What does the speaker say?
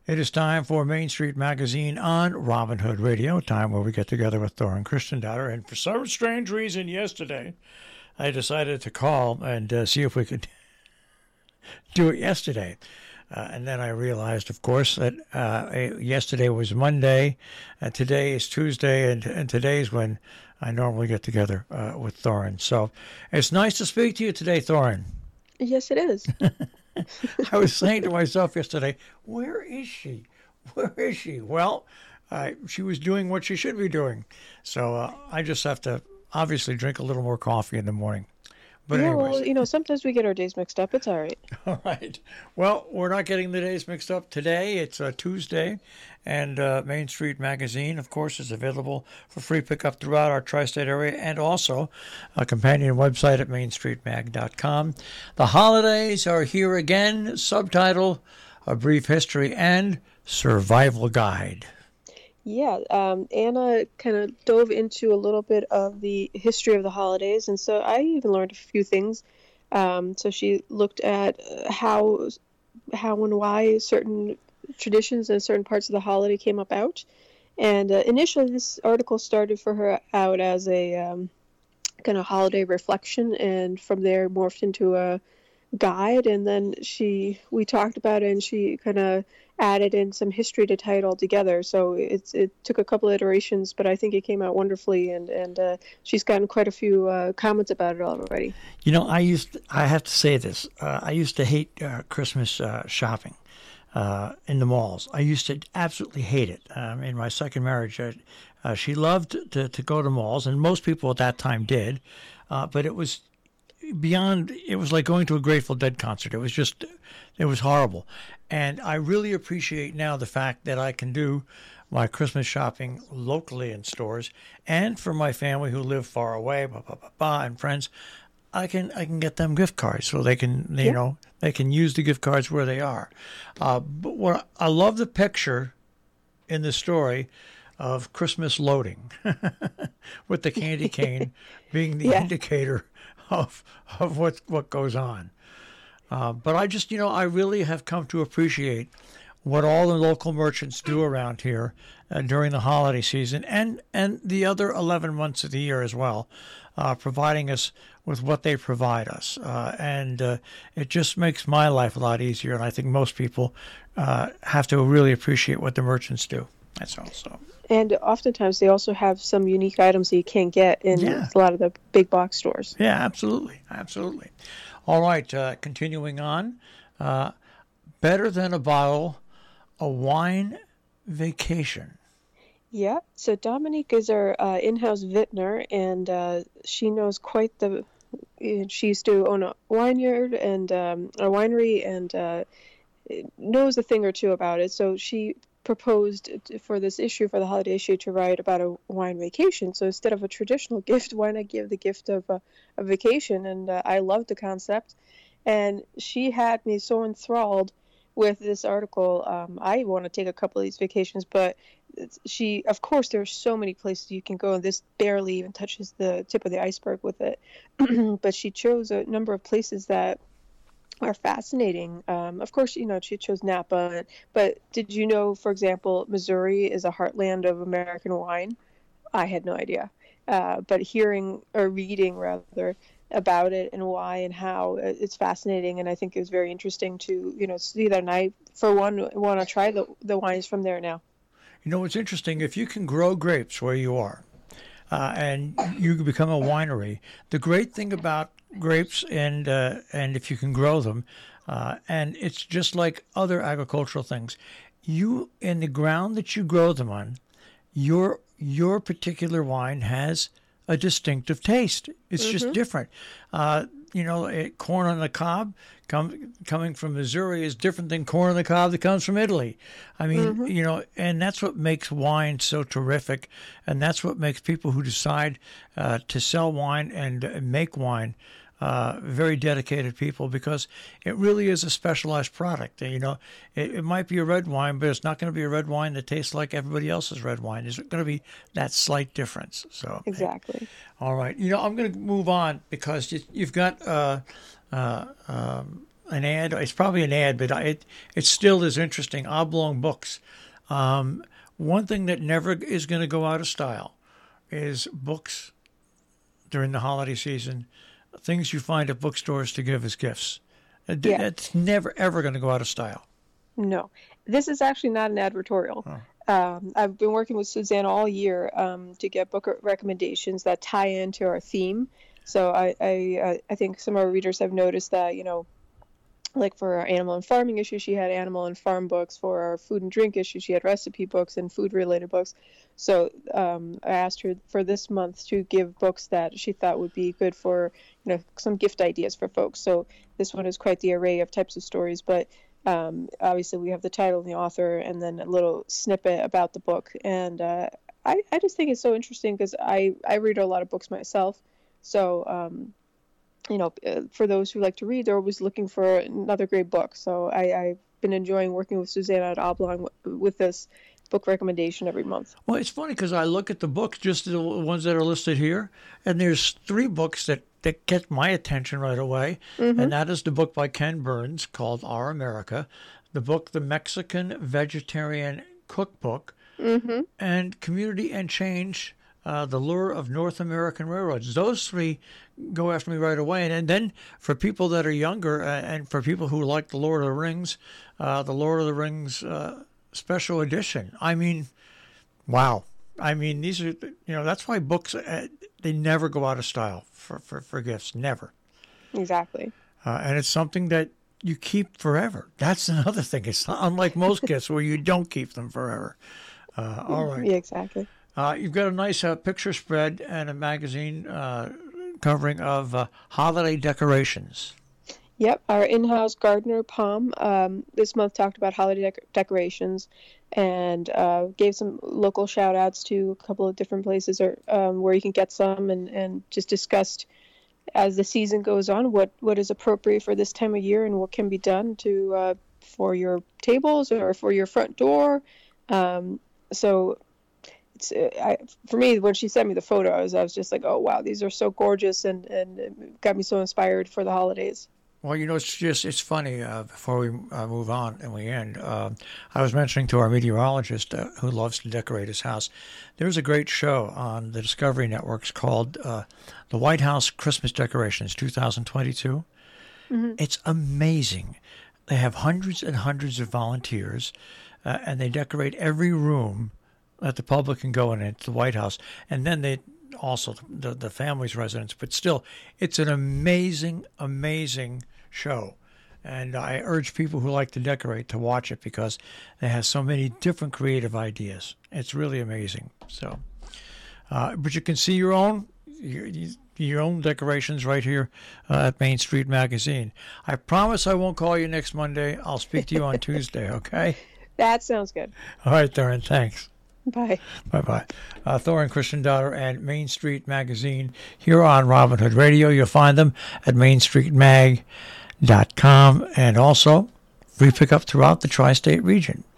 It is time for Main Street Magazine on Robin Hood Radio, time where we get together with Thorin Christendotter. And for some strange reason, yesterday, I decided to call and see if we could do it yesterday. And then I realized, of course, that yesterday was Monday, and today is Tuesday, and today is when I normally get together with Thorin. So it's nice to speak to you today, Thorin. Yes, it is. I was saying to myself yesterday, where is she? Where is she? Well, she was doing what she should be doing. So I just have to obviously drink a little more coffee in the morning. But yeah, anyways. well, sometimes we get our days mixed up. It's all right. All right. Well, we're not getting the days mixed up today. It's Tuesday, and Main Street Magazine, of course, is available for free pickup throughout our tri-state area, and also a companion website at mainstreetmag.com. The holidays are here again. Subtitle, A Brief History and Survival Guide. Yeah, Anna kind of dove into a little bit of the history of the holidays, and so I even learned a few things. So she looked at how and why certain traditions and certain parts of the holiday came about. And initially, this article started for her out as a kind of holiday reflection, and from there morphed into a guide. And then we talked about it, and she kind of added in some history to tie it all together. So it took a couple of iterations, but I think it came out wonderfully, and she's gotten quite a few comments about it already. I have to say this. I used to hate Christmas shopping in the malls. I used to absolutely hate it. In my second marriage, she loved to go to malls, and most people at that time did, but it was like going to a Grateful Dead concert. It was horrible. And I really appreciate now the fact that I can do my Christmas shopping locally in stores, and for my family who live far away, and friends, I can get them gift cards so they can they can use the gift cards where they are. But what I love the picture in the story of Christmas loading with the candy cane being the indicator of what goes on. But I really have come to appreciate what all the local merchants do around here during the holiday season and the other 11 months of the year as well, providing us with what they provide us. And it just makes my life a lot easier. And I think most people have to really appreciate what the merchants do. That's all. So. And oftentimes they also have some unique items that you can't get in a lot of the big box stores. Yeah, absolutely. Absolutely. All right, continuing on. Better than a bottle, a wine vacation. Yeah, so Dominique is our in-house vintner, and she knows quite she used to own a vineyard and a winery, and knows a thing or two about it. So she proposed for this issue, for the holiday issue, to write about a wine vacation. So instead of a traditional gift, why not give the gift of a vacation? And I loved the concept, and she had me so enthralled with this article. I want to take a couple of these vacations, but of course, there are so many places you can go, and this barely even touches the tip of the iceberg with it. But she chose a number of places that are fascinating. Of course, she chose Napa, but did you know, for example, Missouri is a heartland of American wine? I had no idea. But hearing or reading rather about it and why and how, it's fascinating, and I think it's very interesting to see that. And I, for one, want to try the wines from there now. It's interesting, if you can grow grapes where you are, and you become a winery. The great thing about grapes, and if you can grow them, and it's just like other agricultural things, you, in the ground that you grow them on, your particular wine has a distinctive taste. It's just different. Corn on the cob coming from Missouri is different than corn on the cob that comes from Italy. I mean, and that's what makes wine so terrific, and that's what makes people who decide to sell wine and make wine very dedicated people, because it really is a specialized product. It might be a red wine, but it's not going to be a red wine that tastes like everybody else's red wine. There's going to be that slight difference. So exactly. All right. I'm going to move on, because you've got an ad. It's probably an ad, but it still is interesting. Oblong books. One thing that never is going to go out of style is books during the holiday season, things you find at bookstores to give as gifts. That's never, ever going to go out of style. No. This is actually not an advertorial. I've been working with Susanna all year to get book recommendations that tie into our theme. So I think some of our readers have noticed that, like for our animal and farming issue, she had animal and farm books. For our food and drink issue, she had recipe books and food-related books. So I asked her for this month to give books that she thought would be good for, some gift ideas for folks. So this one is quite the array of types of stories, but obviously we have the title and the author and then a little snippet about the book. And I just think it's so interesting because I read a lot of books myself. So, for those who like to read, they're always looking for another great book. So I've been enjoying working with Susanna at Oblong with this book recommendation every month. Well, it's funny because I look at the books, just the ones that are listed here, and there's 3 books that get my attention right away. Mm-hmm. And that is the book by Ken Burns called Our America, the book The Mexican Vegetarian Cookbook, mm-hmm. and Community and Change, The Lure of North American Railroads. Those 3 go after me right away. And then for people that are younger and for people who like The Lord of the Rings, special edition. I mean, wow. I mean, these are, that's why books, they never go out of style for gifts. Never. Exactly. And it's something that you keep forever. That's another thing. It's not unlike most gifts where you don't keep them forever. All right. Yeah, exactly. You've got a nice picture spread and a magazine covering of holiday decorations. Yep, our in-house gardener, Palm, this month talked about holiday decorations and gave some local shout-outs to a couple of different places where you can get some and just discussed as the season goes on what is appropriate for this time of year and what can be done to for your tables or for your front door. So it's for me, when she sent me the photos, I was just like, oh, wow, these are so gorgeous and it got me so inspired for the holidays. Well, it's funny, before we move on and we end, I was mentioning to our meteorologist who loves to decorate his house, there's a great show on the Discovery Networks called The White House Christmas Decorations 2022. Mm-hmm. It's amazing. They have hundreds and hundreds of volunteers, and they decorate every room that the public can go in at the White House. And then they also the family's residence, but still, it's an amazing, amazing show. And I urge people who like to decorate to watch it because it has so many different creative ideas. It's really amazing. So, but you can see your own decorations right here at Main Street Magazine. I promise I won't call you next Monday. I'll speak to you on Tuesday, okay? That sounds good. All right, Thorin, thanks. Bye. Bye-bye. Thorin Christendotter and Main Street Magazine here on Robin Hood Radio. You'll find them at mainstreetmag.com and also free pickup throughout the tri-state region.